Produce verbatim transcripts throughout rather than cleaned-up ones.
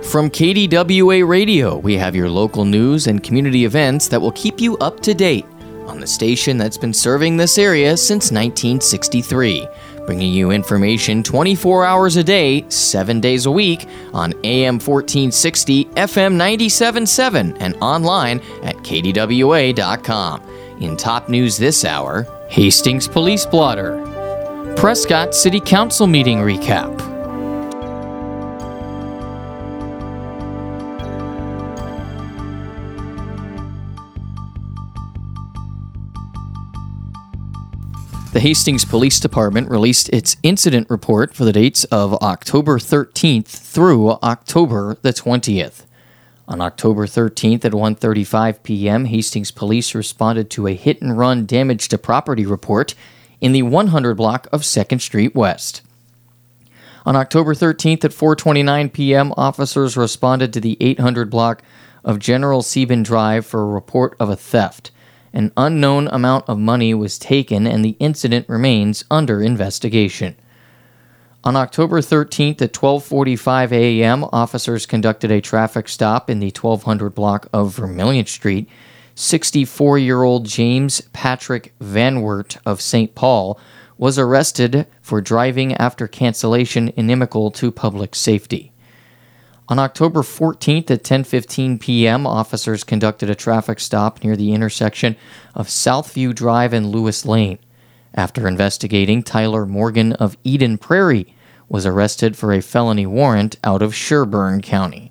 From K D W A Radio, we have your local news and community events that will keep you up to date on the station that's been serving this area since nineteen sixty-three, bringing you information twenty-four hours a day, seven days a week on A M fourteen sixty, F M ninety-seven point seven, and online at K D W A dot com. In top news this hour, Hastings Police Blotter, Prescott City Council meeting recap, the Hastings Police Department released its incident report for the dates of October thirteenth through October the twentieth. On October thirteenth at one thirty-five p.m., Hastings Police responded to a hit-and-run damage to property report in the one hundred block of second Street West. On October thirteenth at four twenty-nine p.m., officers responded to the eight hundred block of General Sieben Drive for a report of a theft. An unknown amount of money was taken, and the incident remains under investigation. On October thirteenth at twelve forty-five a.m., officers conducted a traffic stop in the twelve hundred block of Vermilion Street. sixty-four-year-old James Patrick Van Wert of Saint Paul was arrested for driving after cancellation inimical to public safety. On October fourteenth at ten fifteen p.m., officers conducted a traffic stop near the intersection of Southview Drive and Lewis Lane. After investigating, Tyler Morgan of Eden Prairie was arrested for a felony warrant out of Sherburne County.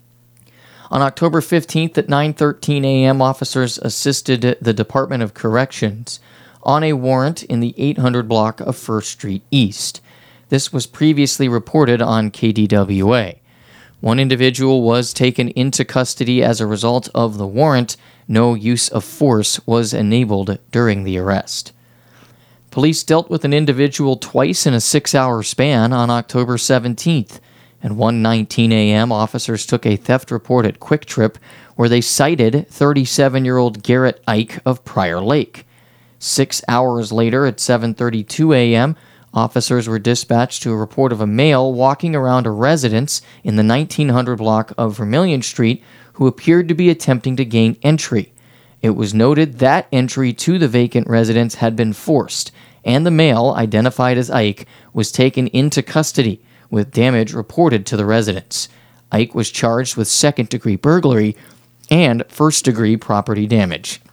On October fifteenth at nine thirteen a.m., officers assisted the Department of Corrections on a warrant in the eight hundred block of First Street East. This was previously reported on K D W A. One individual was taken into custody as a result of the warrant. No use of force was enabled during the arrest. Police dealt with an individual twice in a six-hour span on October seventeenth. At one nineteen a.m., officers took a theft report at Quick Trip where they cited thirty-seven-year-old Garrett Ike of Prior Lake. Six hours later, at seven thirty-two a.m., officers were dispatched to a report of a male walking around a residence in the nineteen hundred block of Vermilion Street who appeared to be attempting to gain entry. It was noted that entry to the vacant residence had been forced, and the male, identified as Ike, was taken into custody, with damage reported to the residence. Ike was charged with second-degree burglary and first-degree property damage.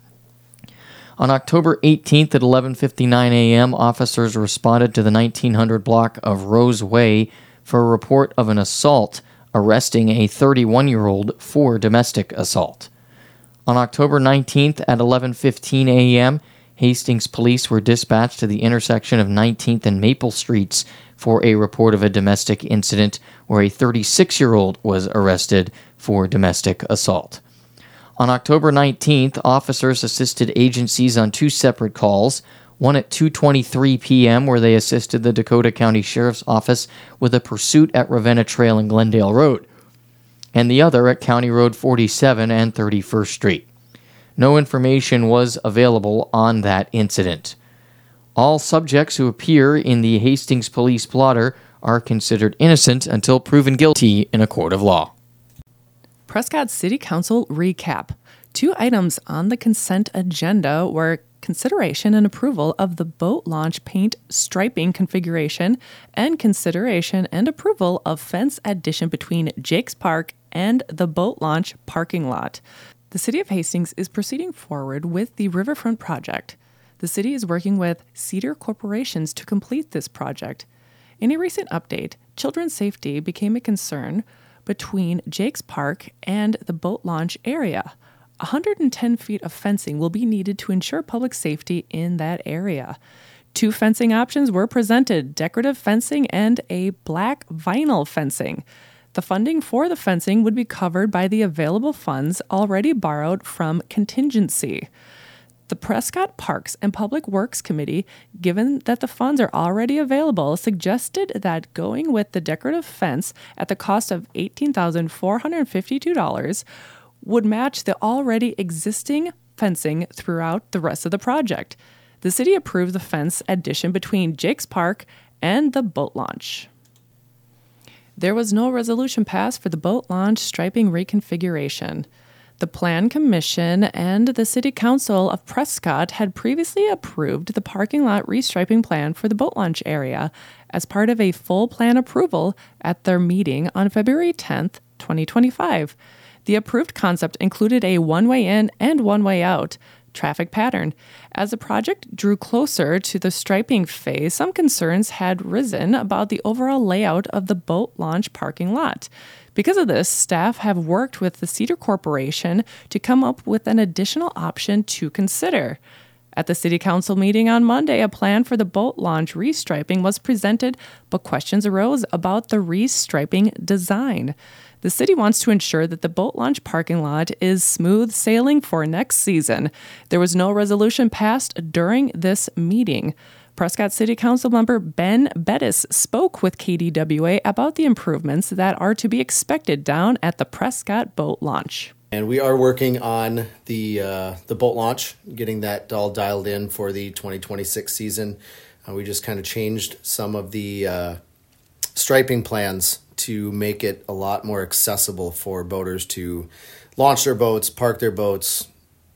On October eighteenth at eleven fifty-nine a.m., officers responded to the nineteen hundred block of Rose Way for a report of an assault, arresting a thirty-one-year-old for domestic assault. On October nineteenth at eleven fifteen a.m., Hastings police were dispatched to the intersection of nineteenth and Maple Streets for a report of a domestic incident where a thirty-six-year-old was arrested for domestic assault. On October nineteenth, officers assisted agencies on two separate calls, one at two twenty-three p.m. where they assisted the Dakota County Sheriff's Office with a pursuit at Ravenna Trail and Glendale Road, and the other at County Road forty-seven and thirty-first Street. No information was available on that incident. All subjects who appear in the Hastings Police Blotter are considered innocent until proven guilty in a court of law. Prescott City Council recap. Two items on the consent agenda were consideration and approval of the boat launch paint striping configuration and consideration and approval of fence addition between Jake's Park and the boat launch parking lot. The City of Hastings is proceeding forward with the Riverfront project. The city is working with Cedar Corporations to complete this project. In a recent update, children's safety became a concern between Jake's Park and the boat launch area. one hundred ten feet of fencing will be needed to ensure public safety in that area. Two fencing options were presented, decorative fencing and a black vinyl fencing. The funding for the fencing would be covered by the available funds already borrowed from contingency. The Prescott Parks and Public Works Committee, given that the funds are already available, suggested that going with the decorative fence at the cost of eighteen thousand four hundred fifty-two dollars would match the already existing fencing throughout the rest of the project. The city approved the fence addition between Jake's Park and the boat launch. There was no resolution passed for the boat launch striping reconfiguration. The Plan Commission and the City Council of Prescott had previously approved the parking lot restriping plan for the boat launch area as part of a full plan approval at their meeting on February tenth, twenty twenty-five. The approved concept included a one-way in and one-way out traffic pattern. As the project drew closer to the striping phase, some concerns had risen about the overall layout of the boat launch parking lot. Because of this, staff have worked with the Cedar Corporation to come up with an additional option to consider. At the City Council meeting on Monday, a plan for the boat launch restriping was presented, but questions arose about the restriping design. The city wants to ensure that the boat launch parking lot is smooth sailing for next season. There was no resolution passed during this meeting. Prescott City Council member Ben Bettis spoke with K D W A about the improvements that are to be expected down at the Prescott boat launch. And we are working on the uh, the boat launch, getting that all dialed in for the twenty twenty-six season. Uh, we just kind of changed some of the uh, striping plans to make it a lot more accessible for boaters to launch their boats, park their boats,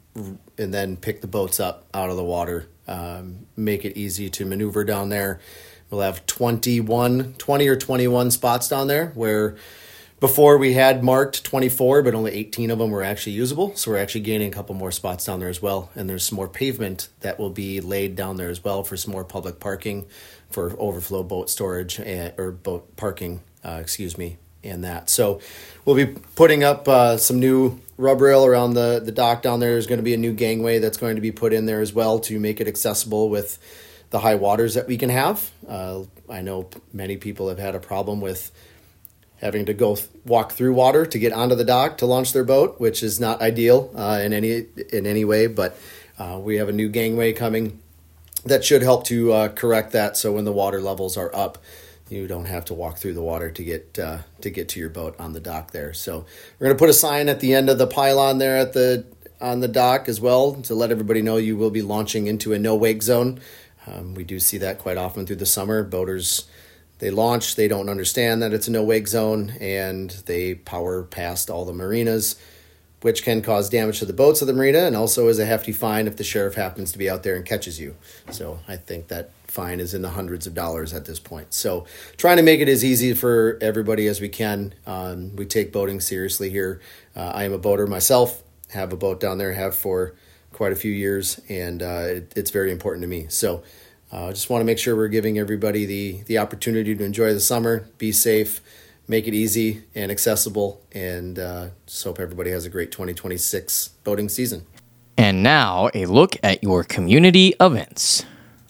and then pick the boats up out of the water. Um, make it easy to maneuver down there. We'll have twenty-one, twenty or twenty-one spots down there where before we had marked twenty-four, but only eighteen of them were actually usable. So we're actually gaining a couple more spots down there as well. And there's some more pavement that will be laid down there as well for some more public parking, for overflow boat storage and, or boat parking, uh, excuse me, and that. So we'll be putting up uh, some new rub rail around the, the dock down there. There's going to be a new gangway that's going to be put in there as well to make it accessible with the high waters that we can have. Uh, I know many people have had a problem with having to go th- walk through water to get onto the dock to launch their boat, which is not ideal uh, in any in any way. But uh, we have a new gangway coming that should help to uh, correct that. So when the water levels are up, you don't have to walk through the water to get uh, to get to your boat on the dock there. So we're going to put a sign at the end of the pylon there at the on the dock as well to let everybody know you will be launching into a no wake zone. Um, we do see that quite often through the summer. Boaters, they launch, they don't understand that it's a no wake zone, and they power past all the marinas, which can cause damage to the boats of the marina and also is a hefty fine if the sheriff happens to be out there and catches you. So I think that fine is in the hundreds of dollars at this point. So trying to make it as easy for everybody as we can. Um, we take boating seriously here. Uh, I am a boater myself, have a boat down there, have for quite a few years, and uh, it, it's very important to me. So I uh, just want to make sure we're giving everybody the, the opportunity to enjoy the summer, be safe, make it easy and accessible, and uh, just hope everybody has a great twenty twenty-six boating season. And now, a look at your community events.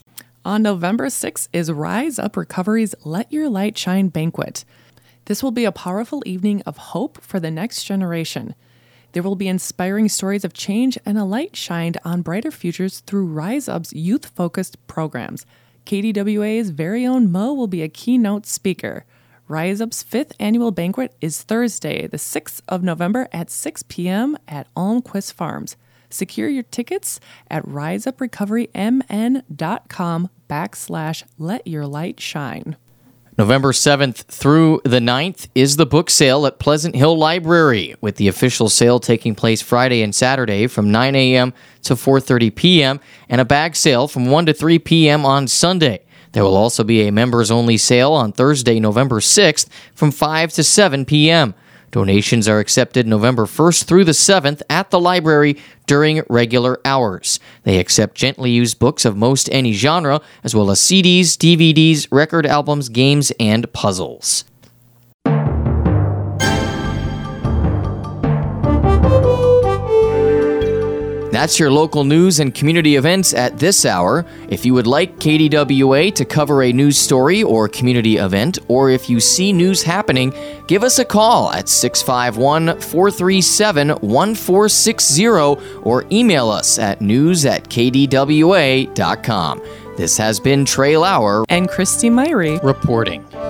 On November sixth is Rise Up Recovery's Let Your Light Shine banquet. This will be a powerful evening of hope for the next generation. There will be inspiring stories of change and a light shined on brighter futures through Rise Up's youth-focused programs. K D W A's very own Mo will be a keynote speaker. Rise Up's fifth annual banquet is Thursday, the sixth of November at six p.m. at Almquist Farms. Secure your tickets at riseuprecoverymn.com backslash let your light shine. November seventh through the ninth is the book sale at Pleasant Hill Library, with the official sale taking place Friday and Saturday from nine a.m. to four thirty p.m. and a bag sale from one to three p.m. on Sunday. There will also be a members-only sale on Thursday, November sixth from five to seven p.m. Donations are accepted November first through the seventh at the library during regular hours. They accept gently used books of most any genre, as well as C Ds, D V Ds, record albums, games, and puzzles. That's your local news and community events at this hour. If you would like K D W A to cover a news story or community event, or if you see news happening, give us a call at six five one, four three seven, one four six zero or email us at news at k d w a dot com. This has been Trey Lauer and Christy Myrie reporting.